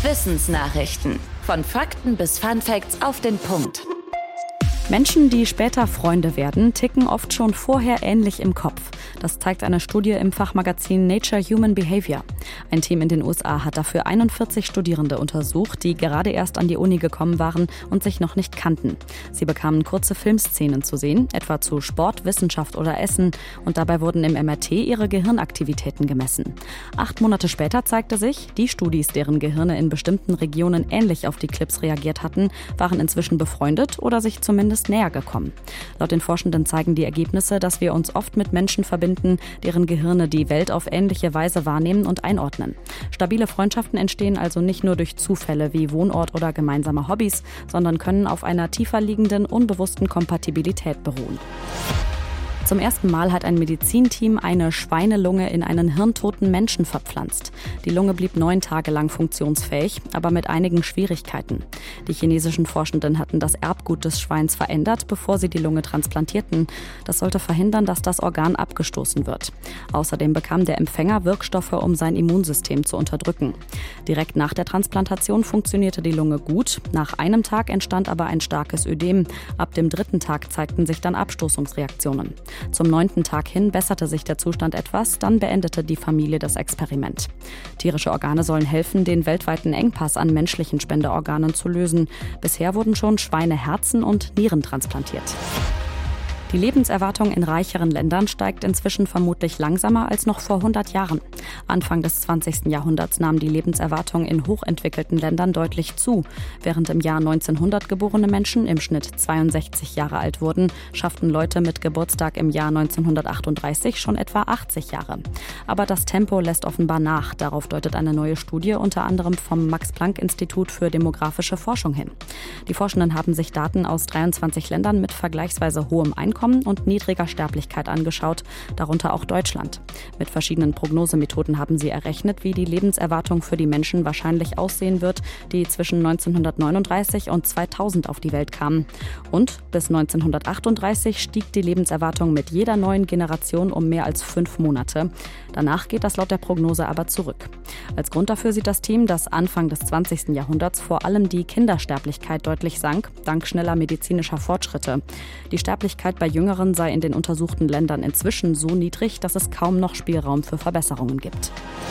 Wissensnachrichten. Von Fakten bis Funfacts auf den Punkt. Menschen, die später Freunde werden, ticken oft schon vorher ähnlich im Kopf. Das zeigt eine Studie im Fachmagazin Nature Human Behavior. Ein Team in den USA hat dafür 41 Studierende untersucht, die gerade erst an die Uni gekommen waren und sich noch nicht kannten. Sie bekamen kurze Filmszenen zu sehen, etwa zu Sport, Wissenschaft oder Essen, und dabei wurden im MRT ihre Gehirnaktivitäten gemessen. 8 Monate später zeigte sich, die Studis, deren Gehirne in bestimmten Regionen ähnlich auf die Clips reagiert hatten, waren inzwischen befreundet oder sich zumindest näher gekommen. Laut den Forschenden zeigen die Ergebnisse, dass wir uns oft mit Menschen verbinden, deren Gehirne die Welt auf ähnliche Weise wahrnehmen und einordnen. Stabile Freundschaften entstehen also nicht nur durch Zufälle wie Wohnort oder gemeinsame Hobbys, sondern können auf einer tiefer liegenden, unbewussten Kompatibilität beruhen. Zum ersten Mal hat ein Medizinteam eine Schweinelunge in einen hirntoten Menschen verpflanzt. Die Lunge blieb 9 Tage lang funktionsfähig, aber mit einigen Schwierigkeiten. Die chinesischen Forschenden hatten das Erbgut des Schweins verändert, bevor sie die Lunge transplantierten. Das sollte verhindern, dass das Organ abgestoßen wird. Außerdem bekam der Empfänger Wirkstoffe, um sein Immunsystem zu unterdrücken. Direkt nach der Transplantation funktionierte die Lunge gut. Nach einem Tag entstand aber ein starkes Ödem. Ab dem 3. Tag zeigten sich dann Abstoßungsreaktionen. Zum 9. Tag hin besserte sich der Zustand etwas, dann beendete die Familie das Experiment. Tierische Organe sollen helfen, den weltweiten Engpass an menschlichen Spenderorganen zu lösen. Bisher wurden schon Schweineherzen und Nieren transplantiert. Die Lebenserwartung in reicheren Ländern steigt inzwischen vermutlich langsamer als noch vor 100 Jahren. Anfang des 20. Jahrhunderts nahm die Lebenserwartung in hochentwickelten Ländern deutlich zu. Während im Jahr 1900 geborene Menschen im Schnitt 62 Jahre alt wurden, schafften Leute mit Geburtstag im Jahr 1938 schon etwa 80 Jahre. Aber das Tempo lässt offenbar nach. Darauf deutet eine neue Studie unter anderem vom Max-Planck-Institut für demografische Forschung hin. Die Forschenden haben sich Daten aus 23 Ländern mit vergleichsweise hohem Einkommen und niedriger Sterblichkeit angeschaut, darunter auch Deutschland. Mit verschiedenen Prognosemethoden haben sie errechnet, wie die Lebenserwartung für die Menschen wahrscheinlich aussehen wird, die zwischen 1939 und 2000 auf die Welt kamen. Und bis 1938 stieg die Lebenserwartung mit jeder neuen Generation um mehr als 5 Monate. Danach geht das laut der Prognose aber zurück. Als Grund dafür sieht das Team, dass Anfang des 20. Jahrhunderts vor allem die Kindersterblichkeit deutlich sank, dank schneller medizinischer Fortschritte. Die Sterblichkeit bei Jüngeren sei in den untersuchten Ländern inzwischen so niedrig, dass es kaum noch Spielraum für Verbesserungen gibt.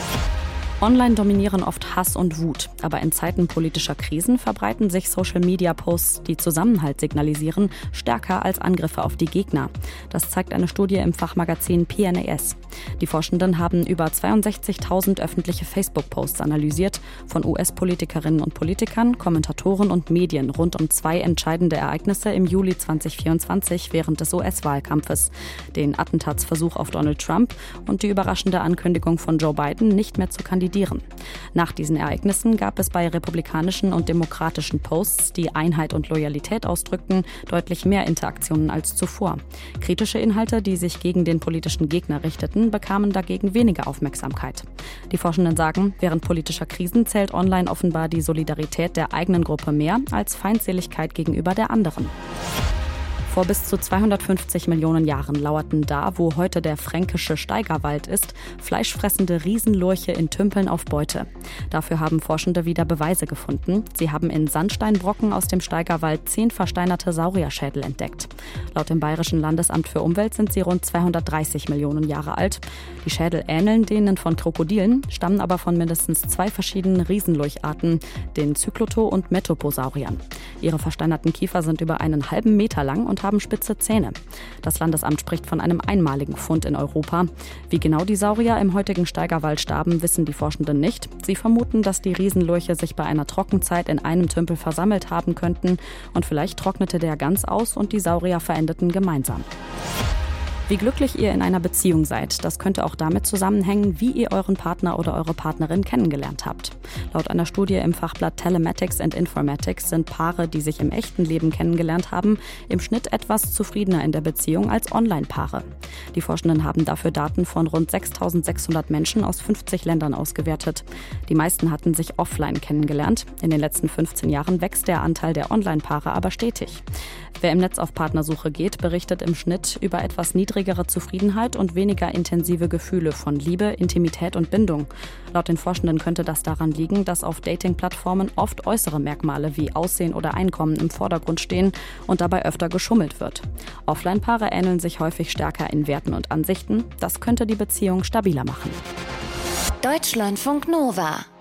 Online dominieren oft Hass und Wut, aber in Zeiten politischer Krisen verbreiten sich Social-Media-Posts, die Zusammenhalt signalisieren, stärker als Angriffe auf die Gegner. Das zeigt eine Studie im Fachmagazin PNAS. Die Forschenden haben über 62.000 öffentliche Facebook-Posts analysiert, von US-Politikerinnen und Politikern, Kommentatoren und Medien rund um 2 entscheidende Ereignisse im Juli 2024 während des US-Wahlkampfes, den Attentatsversuch auf Donald Trump und die überraschende Ankündigung von Joe Biden, nicht mehr zu kandidieren. Nach diesen Ereignissen gab es bei republikanischen und demokratischen Posts, die Einheit und Loyalität ausdrückten, deutlich mehr Interaktionen als zuvor. Kritische Inhalte, die sich gegen den politischen Gegner richteten, bekamen dagegen weniger Aufmerksamkeit. Die Forschenden sagen, während politischer Krisen zählt online offenbar die Solidarität der eigenen Gruppe mehr als Feindseligkeit gegenüber der anderen. Vor bis zu 250 Millionen Jahren lauerten da, wo heute der fränkische Steigerwald ist, fleischfressende Riesenlurche in Tümpeln auf Beute. Dafür haben Forschende wieder Beweise gefunden. Sie haben in Sandsteinbrocken aus dem Steigerwald 10 versteinerte Saurierschädel entdeckt. Laut dem Bayerischen Landesamt für Umwelt sind sie rund 230 Millionen Jahre alt. Die Schädel ähneln denen von Krokodilen, stammen aber von mindestens 2 verschiedenen Riesenlurcharten, den Zyklotho- und Metoposauriern. Ihre versteinerten Kiefer sind über einen halben Meter lang und haben spitze Zähne. Das Landesamt spricht von einem einmaligen Fund in Europa. Wie genau die Saurier im heutigen Steigerwald starben, wissen die Forschenden nicht. Sie vermuten, dass die Riesenlurche sich bei einer Trockenzeit in einem Tümpel versammelt haben könnten und vielleicht trocknete der ganz aus und die Saurier verendeten gemeinsam. Wie glücklich ihr in einer Beziehung seid, das könnte auch damit zusammenhängen, wie ihr euren Partner oder eure Partnerin kennengelernt habt. Laut einer Studie im Fachblatt Telematics and Informatics sind Paare, die sich im echten Leben kennengelernt haben, im Schnitt etwas zufriedener in der Beziehung als Online-Paare. Die Forschenden haben dafür Daten von rund 6.600 Menschen aus 50 Ländern ausgewertet. Die meisten hatten sich offline kennengelernt. In den letzten 15 Jahren wächst der Anteil der Online-Paare aber stetig. Wer im Netz auf Partnersuche geht, berichtet im Schnitt über etwas niedrigere niedrigere Zufriedenheit und weniger intensive Gefühle von Liebe, Intimität und Bindung. Laut den Forschenden könnte das daran liegen, dass auf Dating-Plattformen oft äußere Merkmale wie Aussehen oder Einkommen im Vordergrund stehen und dabei öfter geschummelt wird. Offline-Paare ähneln sich häufig stärker in Werten und Ansichten. Das könnte die Beziehung stabiler machen. Deutschlandfunk Nova